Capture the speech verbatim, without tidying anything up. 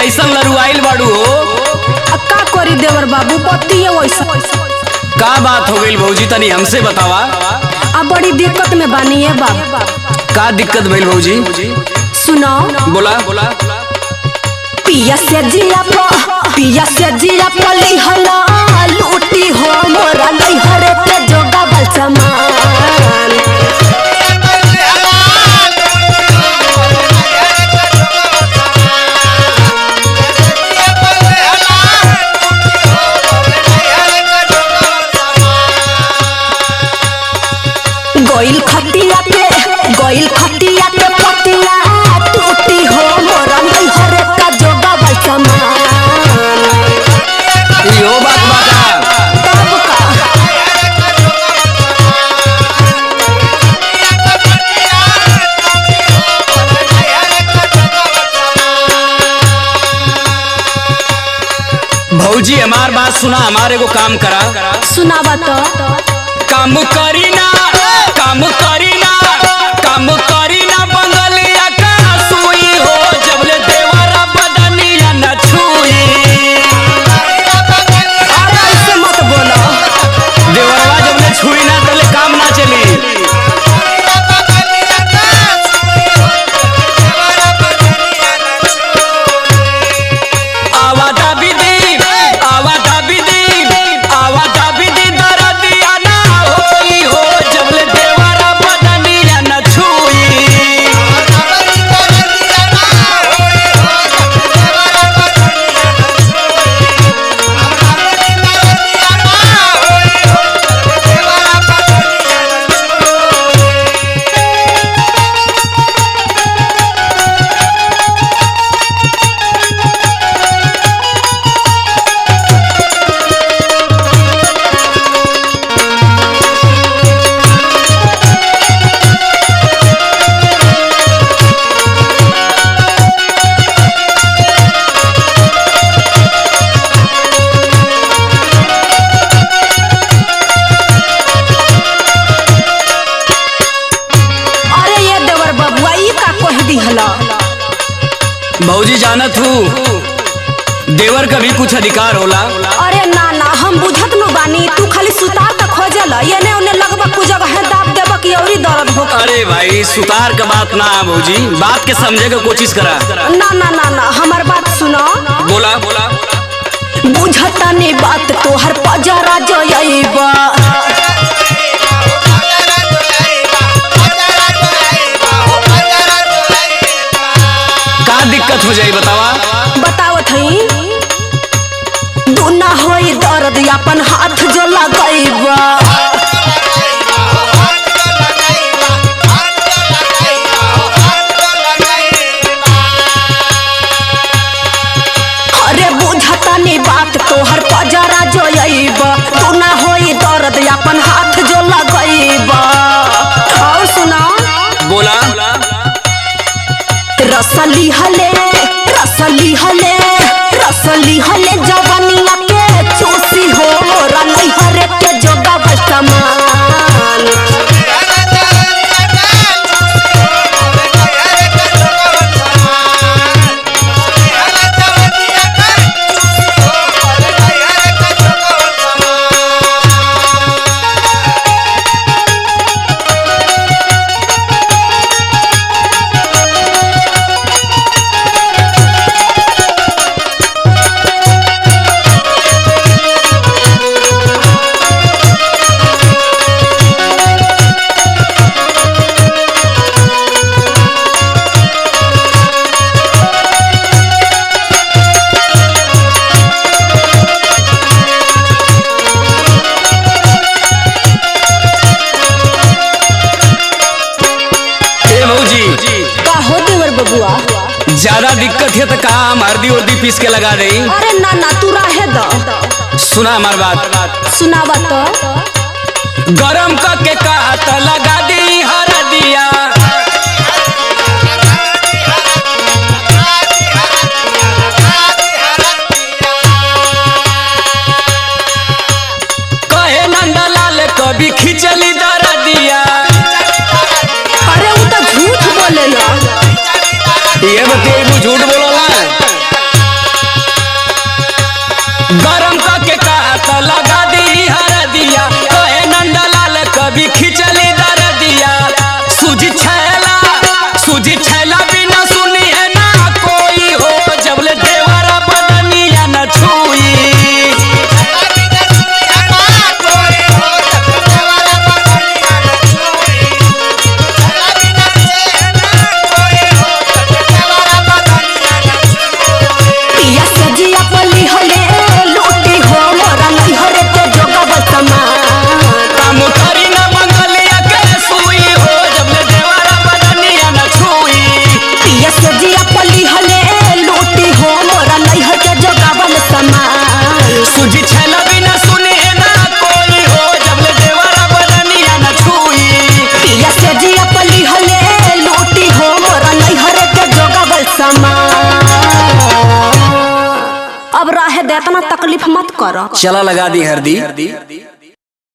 जैसन लरुआइल बाड़ू हो। का करी देवर बाबू बत्ती वैसा का बात हो गई भौजी तनी हमसे बतावा। अब बड़ी दिक्कत में बानी है बाबू। का दिक्कत भइल भौजी? सुनो बोला बोला। पिया से जिया प पिया से जिया पली हला लूटी हो मोरा नहीं हरे के जोगा बल समान। गोइल खटिया के गोइल खटिया के पटिया टूटी हो मोरा नहीं हरे का जोगा बल समान। यो बात बाता तब का भौजी हमार बात सुना, हमारे को काम करा। सुनावा तो काम करी ना काम करी ना काम करी ना बंगलिया का सुई हो जबले देवरा बदनिया न छुई। अरे ऐसे मत बोलो। देवरवा जबले छुई ना तले काम ना चली। आवा दाबी दी आवा दाबी दी आवा दाबी दी दरदिया ना होई हो जबले देवरा बदनिया न छुई। अरे ये देवर बबुआ ई का कह दी हला। भौजी जानत हूँ देवर का भी कुछ अधिकार होला। अरे ना ना हम बुझत नु बानी तू खाली सुतार तक खोजल येने ओने लगबा कु जगह है दाब देबा की औरी दर्द हो। अरे भाई सुतार का बात ना है भौजी, बात के समझे के कोशिश करा। ना ना ना ना हमार बात सुनो। बोला बोला। बुझता नहीं बात तोहर पजरा जइबा। का दिक्कत हो जाई बतावा। बतावत हई दुना होई दर्द अपन हाथ जो लगइबा। अरे बुझता नहीं बात तोहर पजरा जइबा दुना होई दर्द अपन हाथ जो लगइबा। और सुना बोला। रसली हले रसली हले रसली हले जवानिया के चूसी हो मोरा नहीं हरे के जोगा बसमान। ज्यादा दिक्कत है तो कहा हम हल्दी उर्दी पीस के लगा दे। अरे ना ना तू रहे दो। सुना हमार बात। सुनावा तो। गरम करके कहा तो लगा दी हरदिया। कहे नंदलाल कभी खिंचली दरदिया। अरे वो तो झूठ बोले ना। ये बते झूठ बोलो ना। सूझी छैला बिना सुने ना कोई हो जबले देवरा बदनिया न छुई पिया से जिया पली हले लूटी हो मोरा नैहर के जोगावल सामान। अब राहे दे इतना तकलीफ मत करो। चला लगा दी हरदी।